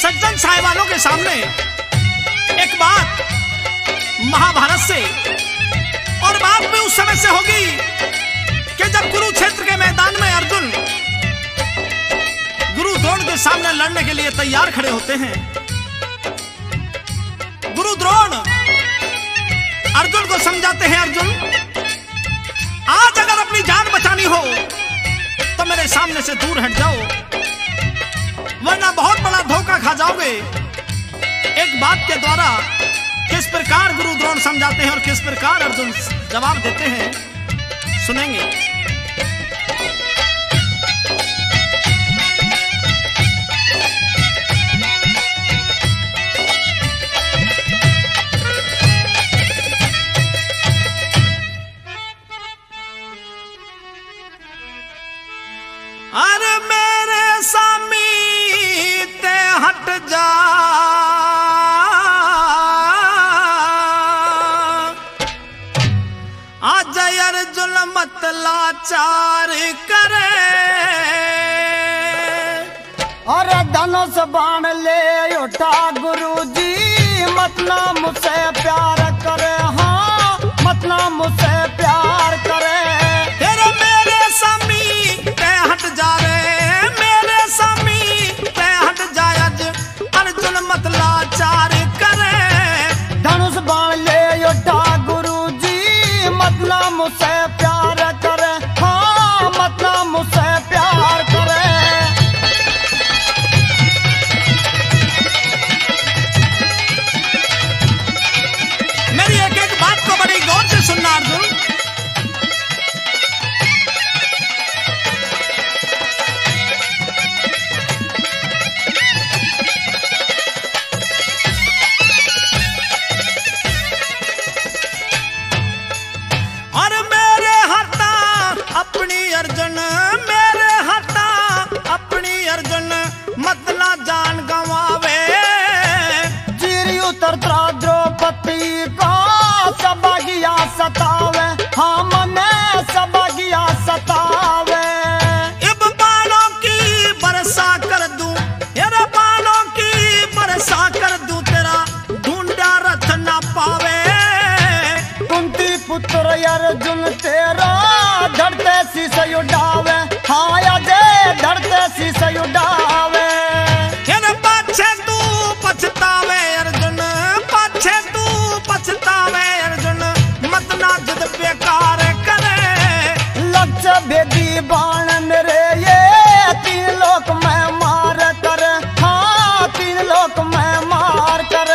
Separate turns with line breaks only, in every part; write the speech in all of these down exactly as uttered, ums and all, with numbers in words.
सज्जन साहिबानों के सामने एक बात महाभारत से, और बात भी उस समय से होगी कि जब कुरुक्षेत्र के मैदान में अर्जुन गुरु द्रोण के सामने लड़ने के लिए तैयार खड़े होते हैं। गुरु द्रोण अर्जुन को समझाते हैं, अर्जुन आज अगर अपनी जान बचानी हो तो मेरे सामने से दूर हट जाओ, वरना बहुत बड़ा धोखा खा जाओगे। एक बात के द्वारा किस प्रकार गुरु द्रोण समझाते हैं और किस प्रकार अर्जुन जवाब देते हैं, सुनेंगे। अरे मेरे सामीते हट जा, आज अर्जुन मत लाचार करे।
और धनुष बाण ले उठा गुरुजी, मत ना मुझसे प्यार करे, हाँ मत ना मुझसे प्यार करे।
फिर मेरे समी ते हट जा रे, मेरे समी ते हट जा, आज अर्जुन मत लाचार करे।
धनुष बाण ले उठा गुरुजी, मत ना मुझसे प्यार करे, हाँ मत ना मुझसे प्यार करे।
मेरी एक एक बात को बड़ी गौर से सुनना अर्जुन। और मेरे हटा अपनी अर्जुन, मेरे हटा अपनी अर्जुन, मतला जान गंवावे।
चीरी उतरता द्रौपदी का सबा गिया सतावे, हाँ मने सबा गिया सतावे।
इब बालों की बरसा कर दूं, तेरे बालों की बरसा कर दूं, तेरा ढूंढा रथ न पावे।
कुंती पुत्र अर्जुन तेरा धरते शीश उड़ावे, हाँ अजय धरते शीश उड़ावे।
तेरे पाछे तू पछतावे अर्जुन, पाछे तू पछतावे अर्जुन, मत ना जिद बेकार करे।
लक्ष्य भेदी बाण मेरे ये तीन लोक में मार करे, हाँ तीन लोक में मार करे।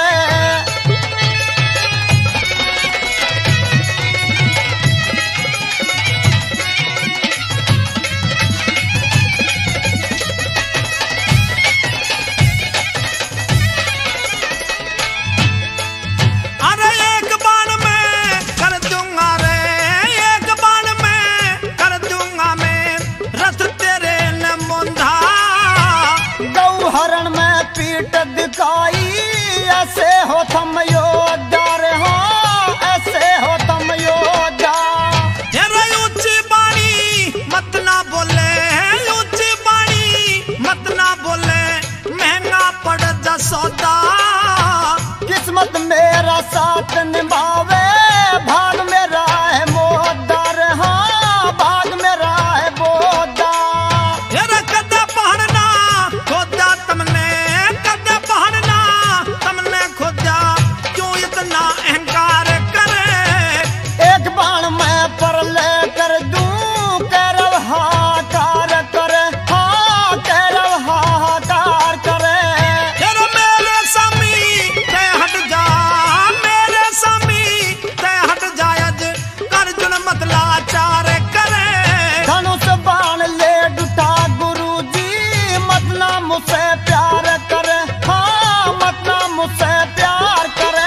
अरे एक बाण में कर दूंगा रे, एक बाण में कर दूंगा मैं, रथ तेरे न मुंधा।
गौहरण में पीठ दिखाई, ऐसे हो थम योद्धा रे, हाँ ऐसे हो थम योद्धा।
तेरे ऊंची बाणी मत ना बोले, ऊंची बाणी मत ना बोले, महंगा पड़ जा सौदा।
किस्मत मेरा साथ निभावे, भाग मेरा है मोहद्दार, हाँ भाग मेरा है मोहद्दा।
तेरा कदे पहाड़ना खोदा तुमने, कदे पहाड़ना तुमने खोदा, क्यों इतना अहंकार करे।
एक बाण में पर ले कर दूं, कैरव हाहाकार करे, हाँ कैरव हाहाकार करे।
तेरे मेरे समी ते हट जा, मेरे समी ते हट जा, आज अर्जुन मत लाचार करे।
धनुष बाण ले उठा गुरुजी, मत ना मुझसे प्यार करे, हाँ मत ना मुझसे प्यार करे।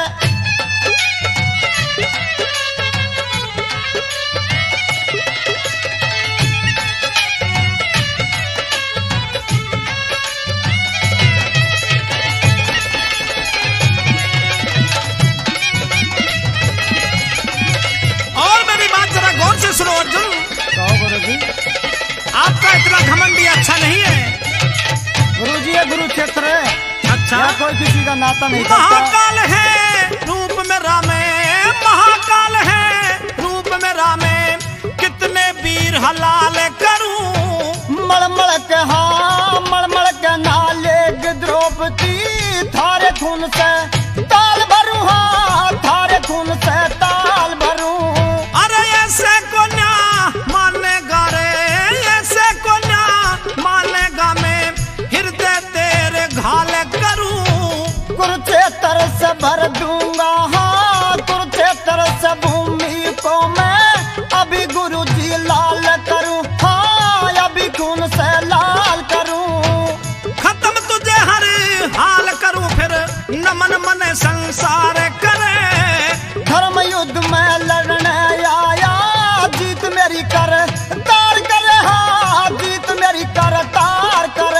और मेरी बात जरा गौर से सुनो अर्जुन,
कहो गुरुजी।
आपका इतना घमंडी अच्छा नहीं है।
गुरुजी ये कुरुक्षेत्र है।
अच्छा
या कोई किसी का नाता नहीं करता।
महाकाल है रूप में रामे, महाकाल है रूप में रामे, कितने वीर हलाल करूं।
मलमल के हाँ मलमल के नाले द्रौपदी, थारे खून से ताल भरूं, हाँ थारे खून से ताल भरूं।
अरे ऐसे को न्या मानेगा रे, ऐसे को न्या मानेगा मैं, हृदय तेरे घाल करूं।
कुरुक्षेत्र से भर दूंगा, हाँ कुरुक्षेत्र से भूमि को मैं अभी गुरु जी लाल करूं, हाँ अभी खून से लाल करूं।
खत्म तुझे हर हाल करूं, फिर नमन मन संसार करे।
धर्म युद्ध में लड़ने आया, जीत मेरी कर तार करे, हाँ जीत मेरी कर तार करे।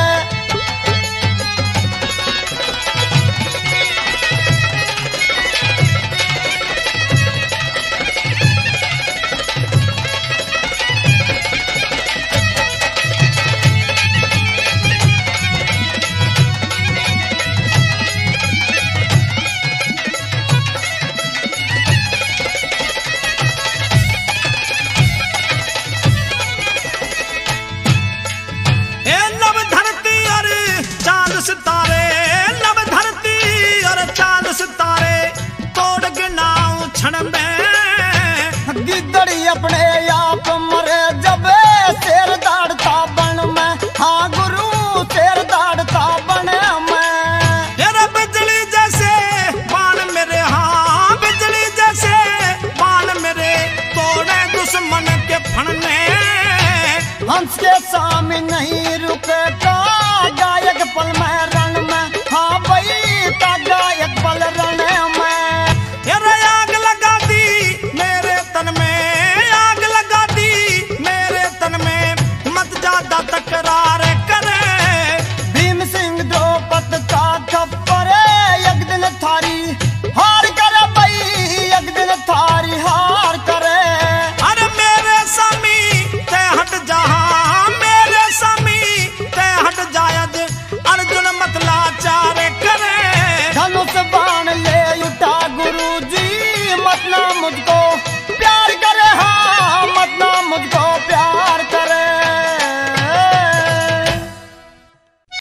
सितारे नव धरती और चांद सितारे, तोड़ गिनाऊं क्षण में।
गिद्दड़ी अपने आप मरे जब शेर दाड़ता बन में, हाँ गुरु शेर दाड़ता बने में।
तेरा बिजली जैसे बाण मेरे, हाँ बिजली जैसे बाण मेरे, तोड़े दुश्मन के फन में।
हंस के सामने नहीं